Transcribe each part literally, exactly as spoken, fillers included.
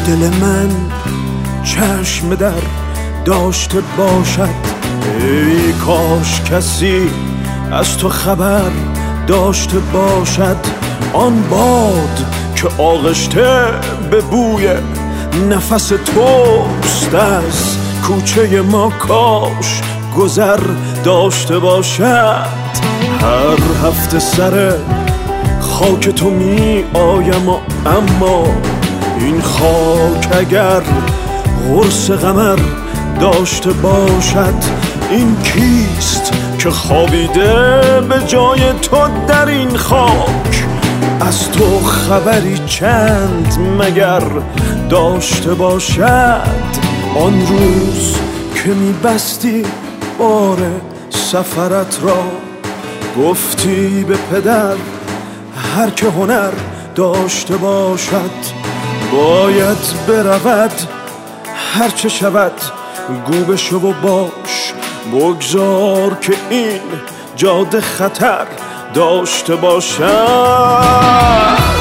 دل من چشم در داشته باشد، ای کاش کسی از تو خبر داشته باشد. آن باد که آغشته به بوی نفس توست از کوچه ما کاش گذر داشته باشد. هر هفته سر خاک تو می آیم و اما این خاک اگر قرص قمر داشته باشد. این کیست که خوابیده به جای تو در این خاک؟ از تو خبری چند مگر داشته باشد؟ آن روز که میبستی بار سفرت را، گفتی به پدر هر که هنر داشته باشد باید برود، هر چه شود گو بشو و باش، بگذار که این جاده خطر داشته باشد.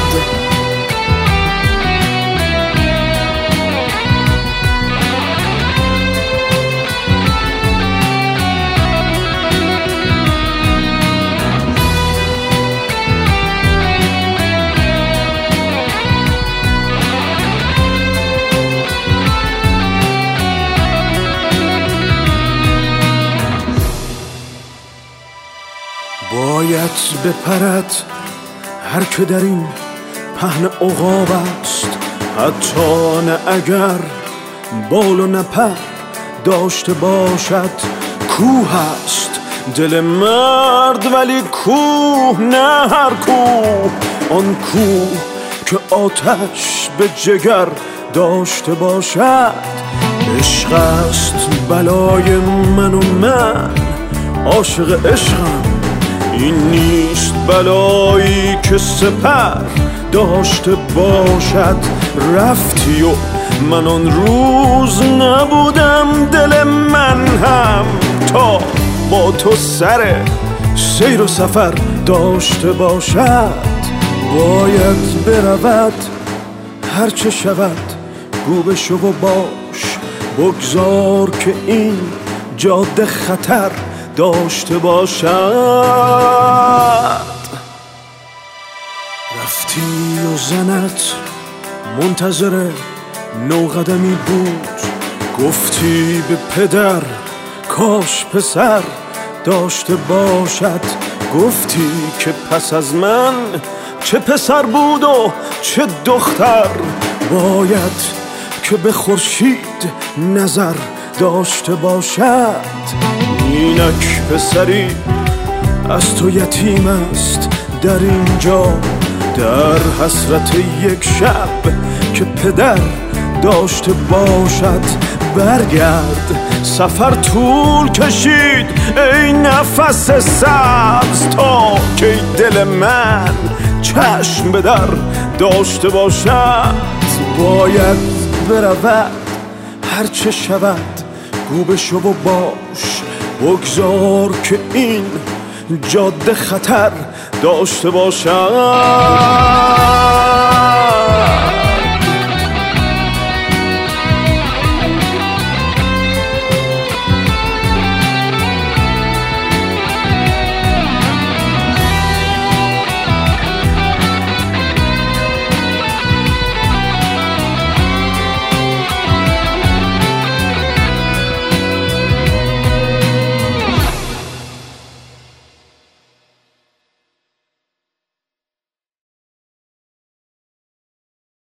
باید بپرد هر که در این پهن عقاب است، حتی نه اگر بال و نپر داشته باشد. کوه است دل مرد ولی کوه نه هر کوه، آن کوه که آتش به جگر داشته باشد. عشق است بلای من و من عاشق عشقم، این نیست بلایی که سپر داشته باشد. رفتی و من آن روز نبودم، دل من هم تا با تو سر سیر و سفر داشته باشد. باید برود هر چه شود گو بشو و باش، بگذار که این جاده خطر داشته باشد. رفتی و زنت منتظر نوقدمی بود، گفتی به پدر کاش پسر داشته باشد. گفتی که پس از من چه پسر بود و چه دختر، باید که به خورشید نظر داشته باشد. اینک پسری از تو یتیم است در اینجا، در حسرت یک شب که پدر داشته باشد. برگرد سفر طول کشید ای نفس سبز، تا که دل من چشم به در داشته باشد. باید برود هر چه شود گو بشو و باش، بگذار که این جاده خطر داشته باشد.